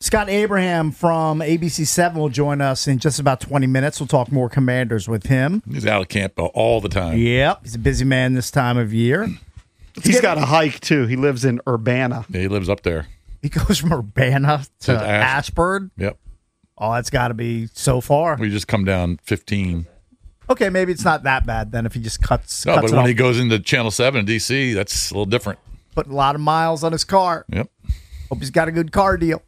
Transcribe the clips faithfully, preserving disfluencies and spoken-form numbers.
Scott Abraham from A B C seven will join us in just about twenty minutes. We'll talk more Commanders with him. He's out of camp all the time. Yep, he's a busy man this time of year. Let's He's got a hike, too. He lives in Urbana. Yeah, he lives up there. He goes from Urbana to, to Ash- Ashburn? Yep. Oh, that's got to be so far. We just come down fifteen. Okay, maybe it's not that bad then if he just cuts. No, cuts but when off. he goes into Channel seven in D C, that's a little different. Putting a lot of miles on his car. Yep. Hope he's got a good car deal.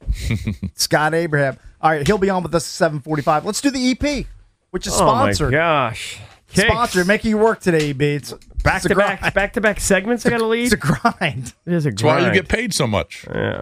Scott Abraham. All right, he'll be on with us at seven forty-five. Let's do the E P, which is sponsored. Oh, my gosh. Sponsored. Making you work today, E B. It's back it's to back, back to back segments I got to lead. It's a grind. It is a grind. That's why you get paid so much. Yeah.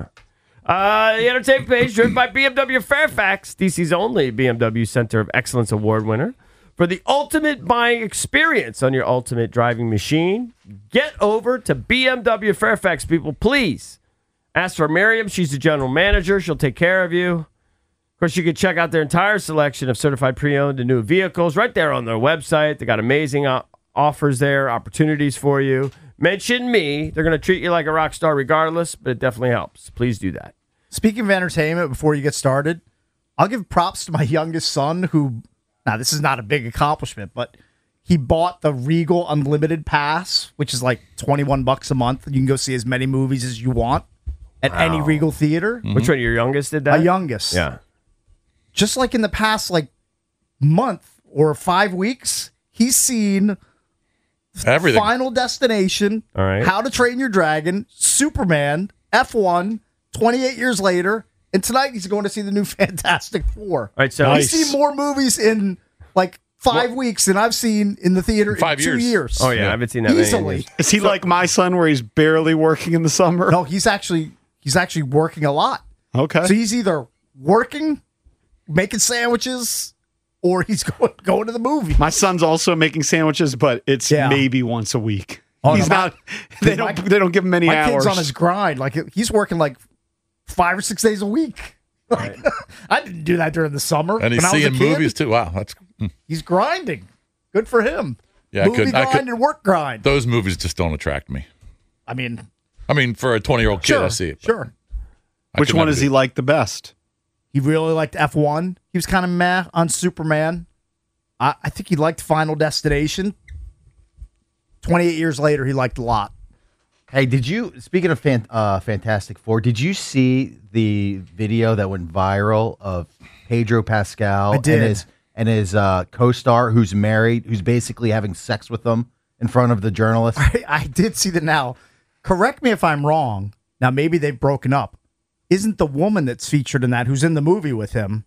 Uh, the entertainment page driven by B M W Fairfax, D C's only B M W Center of Excellence Award winner. For the ultimate buying experience on your ultimate driving machine, get over to B M W Fairfax, people. Please ask for Miriam. She's the general manager. She'll take care of you. Of course, you can check out their entire selection of certified pre-owned and new vehicles right there on their website. They got amazing uh, offers there, opportunities for you. Mention me. They're going to treat you like a rock star regardless, but it definitely helps. Please do that. Speaking of entertainment, before you get started, I'll give props to my youngest son who, now this is not a big accomplishment, but he bought the Regal Unlimited Pass, which is like twenty-one bucks a month. You can go see as many movies as you want at wow. any Regal theater. Mm-hmm. Which one, your youngest did that? My youngest. Yeah. Just like in the past like month or five weeks, he's seen everything. Final Destination, All right. How to Train Your Dragon, Superman, F one, twenty-eight years later, and tonight he's going to see the new Fantastic Four. All right, so nice. He's seen more movies in like five well, weeks than I've seen in the theater five in two years. years. Oh, yeah, yeah. I haven't seen that easily. Is he so, like my son where he's barely working in the summer? No, he's actually he's actually working a lot. Okay. So he's either working, making sandwiches, or he's going, going to the movie. My son's also making sandwiches, but it's yeah. maybe once a week. Oh, he's no, not. My, they don't. My, they don't give him many my hours. My kid's on his grind. Like he's working like five or six days a week. Like, right. I didn't do that during the summer. And he's seeing movies too. Wow, that's. Hmm. He's grinding. Good for him. Yeah, movie I could, grind I could, and work grind. Those movies just don't attract me. I mean, I mean, for a twenty-year-old kid, sure, I see it. Sure. Which one does he like the best? He really liked F one. He was kind of meh on Superman. I, I think he liked Final Destination. twenty-eight years later, he liked a lot. Hey, did you, speaking of fan, uh, Fantastic Four, did you see the video that went viral of Pedro Pascal I did. and his, and his uh, co-star who's married, who's basically having sex with them in front of the journalist? I, I did see that now. Correct me if I'm wrong. Now, maybe they've broken up. Isn't the woman that's featured in that, who's in the movie with him,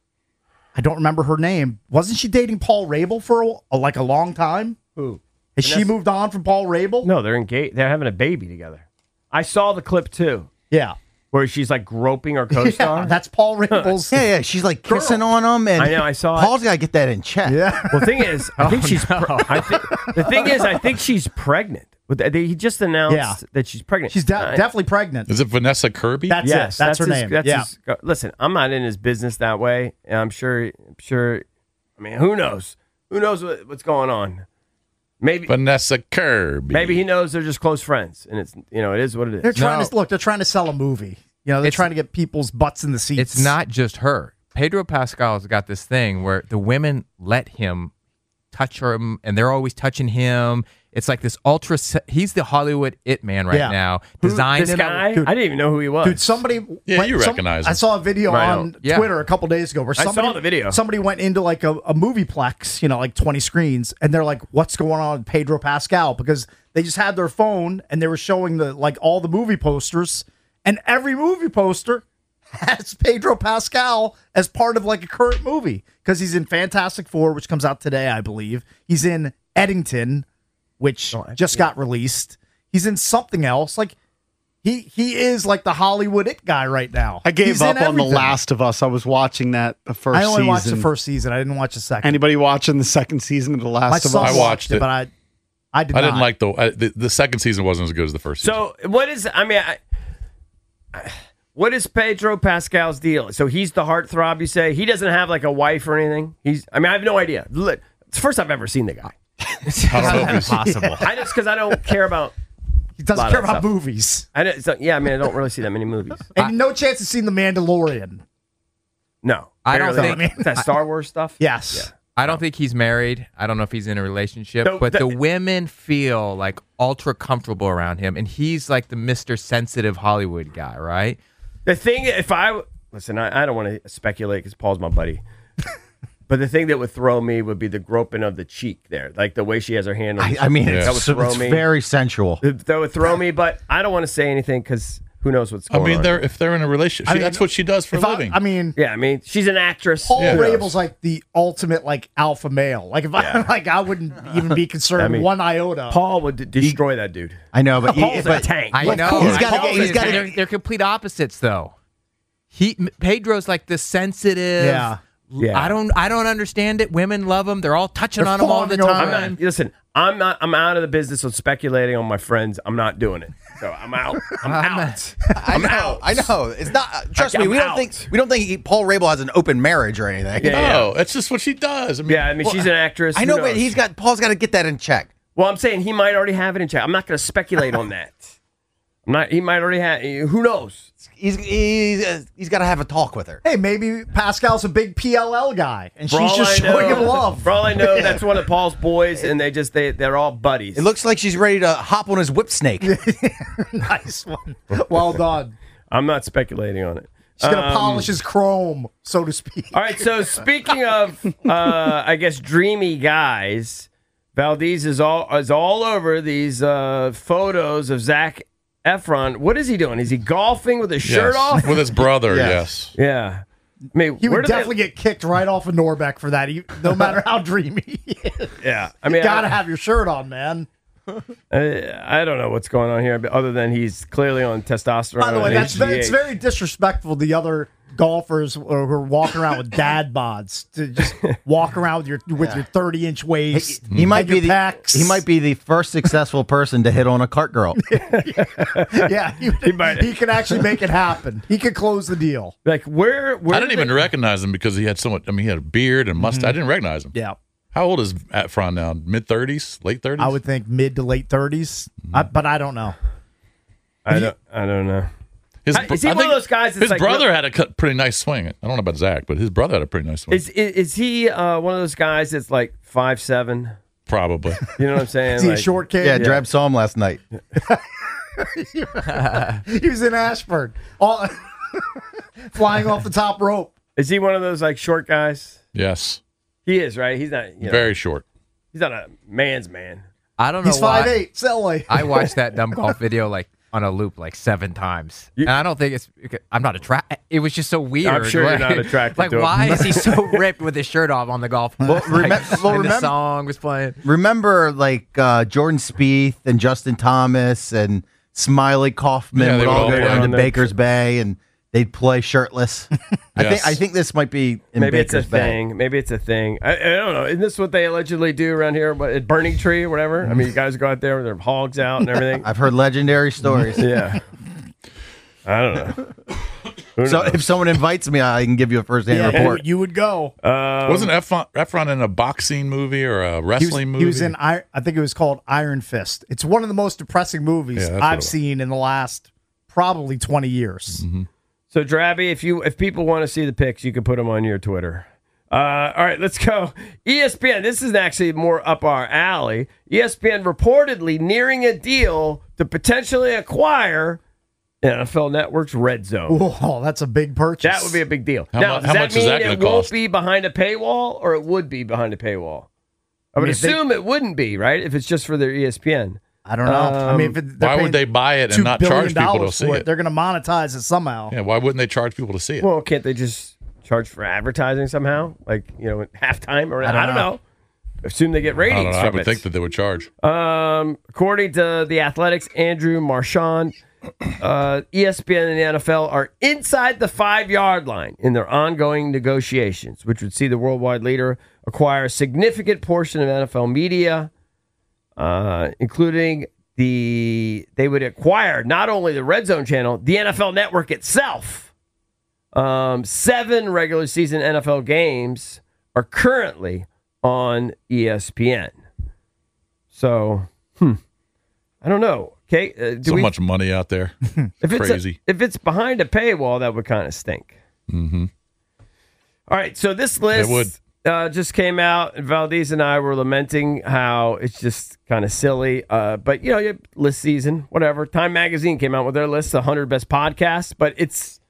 I don't remember her name. Wasn't she dating Paul Rabel for a, a, like a long time? Who? Has Vanessa? She moved on from Paul Rabel? No, they're engaged. They're having a baby together. I saw the clip too. Yeah. Where she's like groping her co-star. Yeah, that's Paul Rabel's. yeah, yeah. She's like girl. kissing on him, and I know. I saw. Paul's it. got to get that in check. Yeah. Well, the thing is, I think oh, she's. no. Pre- I think, the thing is, I think she's pregnant. He just announced yeah. that she's pregnant. She's de- uh, definitely pregnant. Is it Vanessa Kirby? That's yes, it. That's, that's her his, name. That's yeah. his, listen, I'm not in his business that way. And I'm sure. I'm sure. I mean, who knows? Who knows what, what's going on? Maybe Vanessa Kirby. Maybe he knows they're just close friends, and it's you know it is what it is. They're trying No. to look. They're trying to sell a movie. You know, they're It's- trying to get people's butts in the seats. It's not just her. Pedro Pascal's got this thing where the women let him touch her, and they're always touching him. It's like this ultra. Se- he's the Hollywood it man right Yeah. now. Who- Designed this in guy, a, Dude. I didn't even know who he was. Dude, somebody. Yeah, went, you some- recognize him. I saw a video Right, on yeah. Twitter a couple days ago where I somebody saw the video. Somebody went into like a, a movieplex, you know, like twenty screens, and they're like, "What's going on with Pedro Pascal?" Because they just had their phone and they were showing the like all the movie posters, and every movie poster has Pedro Pascal as part of like a current movie because he's in Fantastic Four, which comes out today, I believe. He's in Eddington, which Oh, I- just got released. He's in something else. Like he he is like the Hollywood it guy right now. I gave He's up in on The everything. Last of Us. I was watching that the first I only season. watched the first season. I didn't watch the second. Anybody watching the second season of The Last My of son Us? I watched it. but I I did I didn't not. like the, uh, the the second season wasn't as good as the first season. So what is? I mean, I, I, what is Pedro Pascal's deal? So he's the heartthrob. You say he doesn't have like a wife or anything. He's. I mean, I have no idea. It's the first I've ever seen the guy. I don't know if he's possible. I just because I don't care about He doesn't lot care of about stuff. movies. I don't, so, yeah, I mean, I don't really see that many movies. And no chance of seeing The Mandalorian. No, I don't barely. think- Is that Star Wars stuff. Yes. I don't think he's married. I don't know if he's in a relationship, No, but that- the women feel like ultra comfortable around him, and he's like the Mister Sensitive Hollywood guy, right? The thing, if I listen, I, I don't want to speculate because Paul's my buddy. But the thing that would throw me would be the groping of the cheek there, like the way she has her hand on. I, the I mean, shoulder. it's, that would throw it's me. very sensual. That would throw me, but I don't want to say anything because who knows what's I going mean, on. they're if they're in a relationship, I she- mean, that's what she does for a If I, living. I mean, Yeah, I mean, she's an actress. Paul Who knows? Rabel's like the ultimate like alpha male. Like if I like, I wouldn't even be concerned I mean, one iota. Paul would d- destroy that dude. I know, but, he, Paul's a but tank. I Of know. course. He's I gotta know. get- he's gotta- they're, they're complete opposites, though. He Pedro's like the sensitive. Yeah. Yeah. I don't. I don't understand it. Women love him. They're all touching They're on him all the fawning over time. him. I'm not, listen, I'm not. I'm out of the business of speculating on my friends. I'm not doing it. So I'm out. I'm out. I know, I know. It's not. Uh, trust I'm me, we don't out. think we don't think he, Paul Rabel has an open marriage or anything. Yeah, yeah. no, that's just what she does. I mean, Yeah, I mean, she's an actress. I Who know, knows? but he's got Paul's got to get that in check. Well, I'm saying he might already have it in check. I'm not going to speculate on that. I'm not. He might already have. Who knows? He's he's uh, he's got to have a talk with her. Hey, maybe Pascal's a big P L L guy, and For she's all just I know- showing him love. For all I know, that's one of Paul's boys, and they just they they're all buddies. It looks like she's ready to hop on his whip snake. Nice one. Well done. I'm not speculating on it. She's gonna Um, polish his chrome, so to speak. All right. So speaking of, uh, I guess dreamy guys, Valdez is all is all over these uh, photos of Zach Efron. What is he doing? Is he golfing with his shirt yes. off? with his brother. Yes. Yeah. I mean, He where would do they- definitely get kicked right off of Norbeck for that, he- no matter how dreamy he is. Yeah. I mean, You gotta I, have your shirt on, man. I, I don't know what's going on here, but other than he's clearly on testosterone. By the way, and that's very, H G H. it's very disrespectful to the other golfers who are walking around with dad bods to just walk around with your with your thirty inch waist. He might and be your the pecs. he might be the first successful person to hit on a cart girl. Yeah, he, he, might- he can actually make it happen. He could close the deal. Like where? where I didn't did even they- recognize him because he had so much. I mean, he had a beard and mustache. I didn't recognize him. Yeah, How old is Efron now? Mid thirties, late thirties? I would think mid to late thirties, I, but I don't know. I don't. I don't know. His, Is he I one of think those guys that's His like brother real- had a cut- pretty nice swing. I don't know about Zach, but his brother had a pretty nice swing. Is is, is he uh, one of those guys that's like five seven? Probably. You know what I'm saying? Is he a Like- short kid? Yeah, Drab saw him last night. He was in Ashburn, all flying off the top rope. Is he one of those like short guys? Yes. He is, right? He's not. You know, Very short. He's not a man's man. I don't know He's why. five eight. Silly. I watched that dumb golf video like on a loop like seven times, and I don't think it's. I'm not attracted. It was just so weird. I'm sure you're like, not attracted Like, to him. why is he so ripped with his shirt off on the golf? Well, remem- well, and the remem- song was playing. Remember, like uh, Jordan Spieth and Justin Thomas and Smiley Kaufman Yeah, they would would all all go play down to on the- Baker's Bay and they'd play shirtless. I think Yes. I think this might be in Maybe it's Baker's a Bay. thing. Maybe it's a thing. I, I don't know. Isn't this what they allegedly do around here what, at Burning Tree or whatever? I mean, you guys go out there with their hogs out and everything. I've heard legendary stories. Yeah. I don't know. Who So knows? if someone invites me, I can give you a first-hand Yeah, report. you would go. Um, Wasn't Efron, Efron in a boxing movie or a He was, wrestling movie? he was in. I, I think it was called Iron Fist. It's one of the most depressing movies Yeah, that's what it I've was. seen in the last probably twenty years. So, Drabby, if you if people want to see the pics, you can put them on your Twitter. Uh, all right, let's go. E S P N. This is actually more up our alley. E S P N reportedly nearing a deal to potentially acquire N F L Network's Red Zone. Oh, that's a big purchase. That would be a big deal. How now, mu- does how that much is mean that gonna it won't cost? be behind a paywall, or it would be behind a paywall? I would mean, if they- assume it wouldn't be, right? If it's just for their E S P N. I don't know. I mean, if it, they're Why would paying they buy it two and not billion charge people to dollars see for it? They're going to monetize it somehow. Yeah, why wouldn't they charge people to see it? Well, can't they just charge for advertising somehow? Like, you know, at halftime or I don't, don't know. know. Assume they get I ratings don't know. I from would it. think that they would charge. Um, according to the Athletics, Andrew Marchand, uh, E S P N and the N F L are inside the five-yard line in their ongoing negotiations, which would see the worldwide leader acquire a significant portion of N F L media, uh, including the they would acquire not only the Red Zone channel, the N F L Network itself. Um, seven regular season N F L games are currently on E S P N. So, hmm, I don't know. Okay, uh, do So we, much money out there. if it's Crazy. A, if it's behind a paywall, that would kind of stink. Mm-hmm. All right, so this list It would. Uh, just came out, and Valdez and I were lamenting how it's just kind of silly. Uh, but you know, you- list season, whatever. Time Magazine came out with their list, one hundred best podcasts, but it's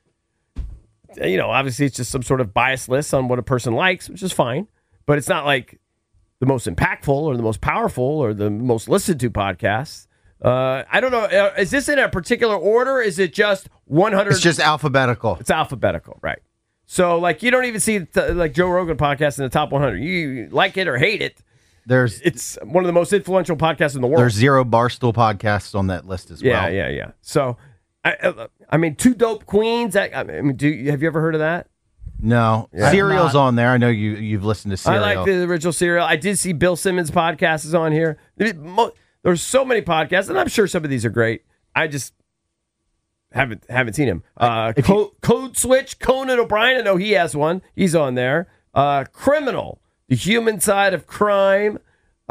you know, obviously it's just some sort of biased list on what a person likes, which is fine. But it's not like the most impactful or the most powerful or the most listened to podcasts. Uh, I don't know. Uh, is this in a particular order? Is it just one hundred? It's just alphabetical. It's alphabetical, right? So, like, you don't even see t- like Joe Rogan podcast in the top one hundred. You like it or hate it. There's It's one of the most influential podcasts in the world. there's zero Barstool podcasts on that list as yeah, well. yeah, yeah. So, I, uh, I mean, Two Dope Queens. That, I mean, do you, have you ever heard of that? No, Serial's on there. I know you you've listened to Serial. I like the original Serial. I did see Bill Simmons' podcast is on here. Mo- There's so many podcasts, and I'm sure some of these are great. I just haven't haven't seen him. Uh, Co- Code Switch, Conan O'Brien. I know he has one. He's on there. Uh, Criminal, The Human Side of Crime,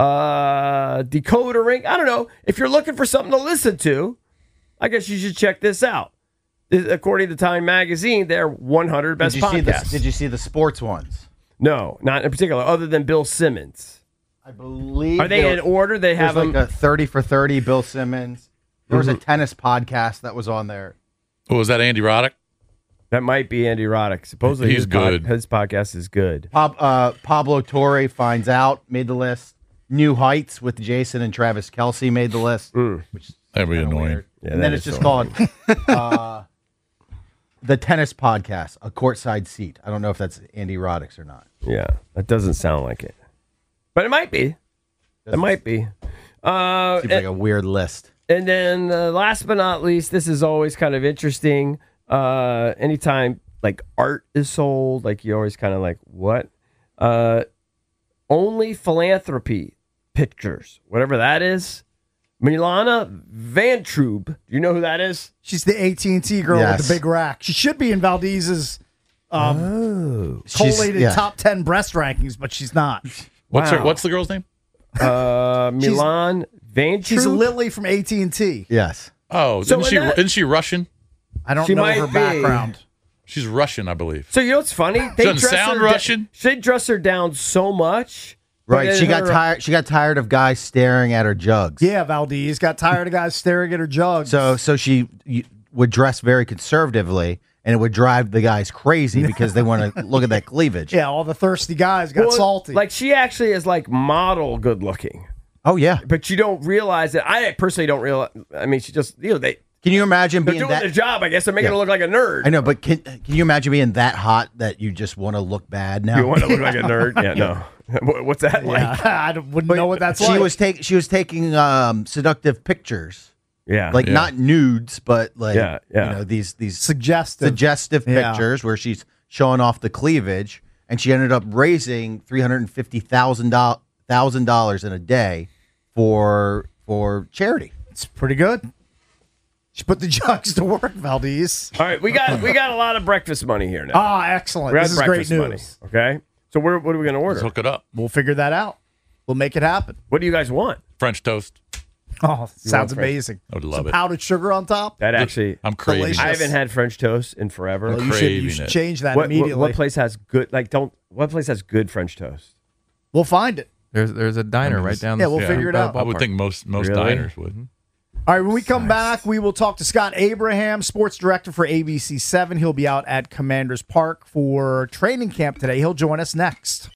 uh, Decoder Ring. I don't know. If you're looking for something to listen to, I guess you should check this out. According to Time Magazine, they're one hundred best did you see podcasts. the Did you see the sports ones? No, not in particular, other than Bill Simmons. I believe. Are they there- in order? They have There's like them. a thirty for thirty. Bill Simmons. There was a tennis podcast that was on there. Oh, was that Andy Roddick? That might be Andy Roddick. Supposedly He's his, pod- good. his podcast is good. Pab- uh, Pablo Torre finds out made the list. New Heights with Jason and Travis Kelsey made the list. Which is That'd be kinda annoying. weird. Yeah, and that then is it's just so called uh, the tennis podcast, a courtside seat. I don't know if that's Andy Roddick's or not. Yeah, that doesn't sound like it, but it might be. It might be. Uh, Seems like a weird list. And then uh, last but not least, this is always kind of interesting. Uh, anytime like art is sold, like you always kind of like, what? Uh, only philanthropy pictures, whatever that is. Milana Vantrube. Do you know who that is? She's the A T and T girl Yes. with the big rack. She should be in Valdez's um, She's- collated yeah. top ten breast rankings, but she's not. What's Wow. her? What's the girl's name? Uh, Milan Vantrube. She's Lily from A T and T. Yes. Oh, So isn't she? in that- Isn't she Russian? I don't She know might her be. background. She's Russian, I believe. So you know what's funny? They Doesn't dress sound her da- Russian. they dress her down so much. but Right. in She got her- tired. She got tired of guys staring at her jugs. Yeah, Valdez got tired of guys staring at her jugs. So so she y- would dress very conservatively, and it would drive the guys crazy because they want to look at that cleavage. yeah, all the thirsty guys got Well, salty. Like she actually is like model good looking, Oh yeah. but you don't realize it. I personally don't realize. I mean, she just you know they Can you imagine they're being doing their that? job. I guess they're making Yeah. her look like a nerd. I know, but can can you imagine being that hot that you just want to look bad now? You want to look like a nerd? Yeah, no. What- What's that like? yeah, I don't- wouldn't know what that's she like. was take she was taking um, seductive pictures, Yeah, like Yeah. not nudes, but like Yeah, yeah. you know these these suggestive. suggestive Yeah. pictures where she's showing off the cleavage, and she ended up raising three hundred and fifty thousand thousand dollars in a day for for charity. It's pretty good. She put the jugs to work, Valdez. All right, we got we got a lot of breakfast money here now. Ah, excellent. we got This is great breakfast news. money. Okay, so what, what are we going to order? Let's hook it up. We'll figure that out. We'll make it happen. What do you guys want? French toast. Oh, sounds French? amazing. I would love Some it. powdered sugar on top. That actually, I'm craving. Delicious. it. I haven't had French toast in forever. Well, you should, you craving should it. change that what, what, immediately. what place has good? Like, don't. What place has good French toast? We'll find it. There's there's a diner right down. Yeah, the we'll street figure it by out. the I would ballpark. think most most Really? diners would. All right, when we come back, we will talk to Scott Abraham, sports director for A B C seven. He'll be out at Commanders Park for training camp today. He'll join us next.